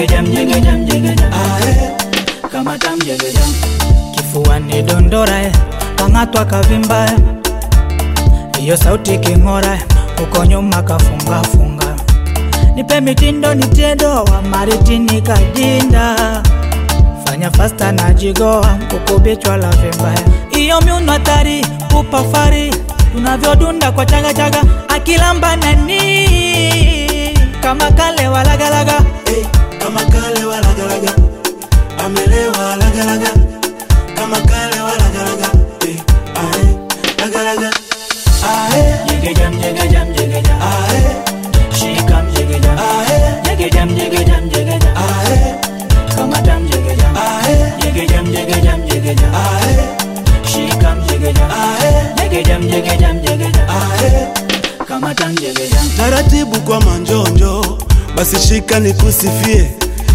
jigejam jigejam jigejam kama tam jigejam kifuani dondora kangatwa kavimba iyo sauti kingora uko nyuma kafunga funga nipe mitindo nitendo wa maritini kadinda fanya fasta na jigoa kukubichwa la vimba iyo miuno hatari upafari tunavyodunda kwa chaga chaga akilamba nani kama kale walagalaga kama kale walagalaga amelewa lagalaga kama kale walagalaga lagalaga jigejam jigejam jigejam shikam jigejam jigejam jigejam jigejam kama tam jigejam jigejam jigejam jigejam shikam jigejam jigejam jigejam jigejam kama tam jigejam taratibu kwa manjonjo basi shika nikusifie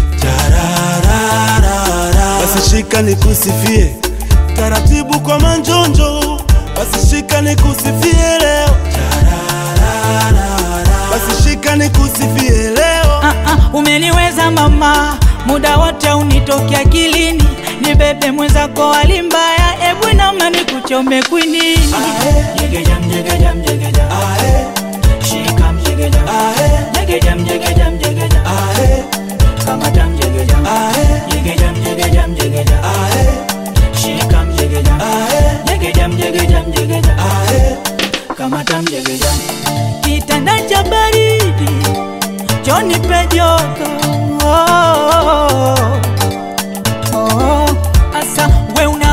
tarararara basi shika nikusifie taratibu kwa manjonjo basi shika nikusifie leo tarararara basi shika nikusifie leo umeniweza mama muda wote unitoki akilini ni bebe mwenzako alimbaya ebu na mani kuchome kwinini jigejam jigejam jigejam shikam jigejam jigejam jigejam jigejam kama tam jigejam jigejam jigejam jigejam shikam jigejam jigejam jigejam jigejam kama tam jigejam kitanda cha baridi Johnny Pejoto asa we una